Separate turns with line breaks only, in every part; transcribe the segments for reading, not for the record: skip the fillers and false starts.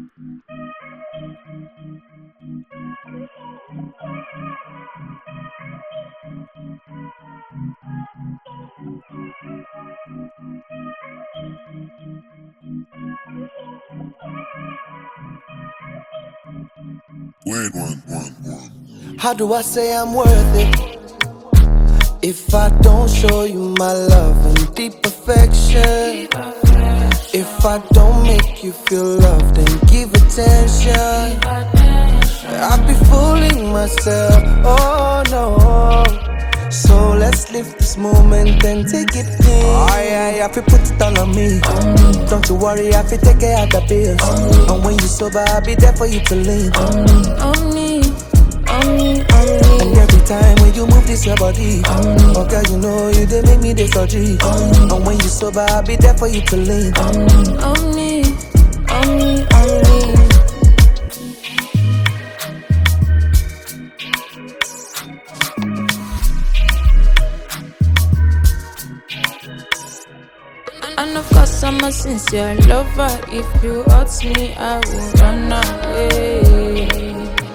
Wait one.
How do I say I'm worth it if I don't show you my love and deep affection? If I don't make you feel loved and give attention, I'd be fooling myself, oh no. So let's live this moment and take it in. Oh yeah, I feel put it all on me. Don't you worry, I feel take care of the bills. And when you sober, I'll be there for you to lean.
On me.
And every time when you move this your body, oh girl, you know you they make me this surgery. And when you sober, I'll be there for you to lean.
On me. And of course I'm a sincere lover. If you hurt me, I will run away.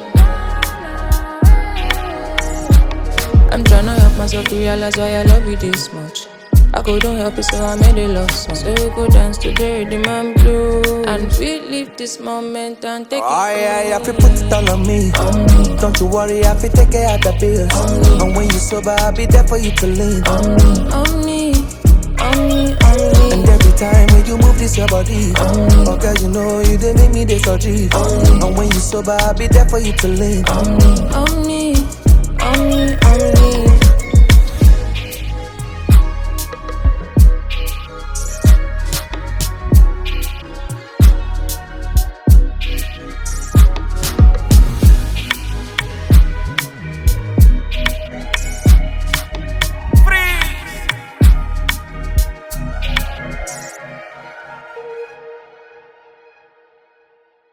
I'm tryna help myself to realize why I love you this much. I couldn't help it, so I made a love song. So we go dance to the rhythm and blues, and we live this moment and take it.
Oh yeah, I feel put it all on me. Don't you worry, I feel take care of the bills. And when you sober, I'll be there for you to lean.
On me.
And every time when you move this your body, oh girl, you know you they make me this surgery. And when you sober, I'll be there for you to lean.
On me.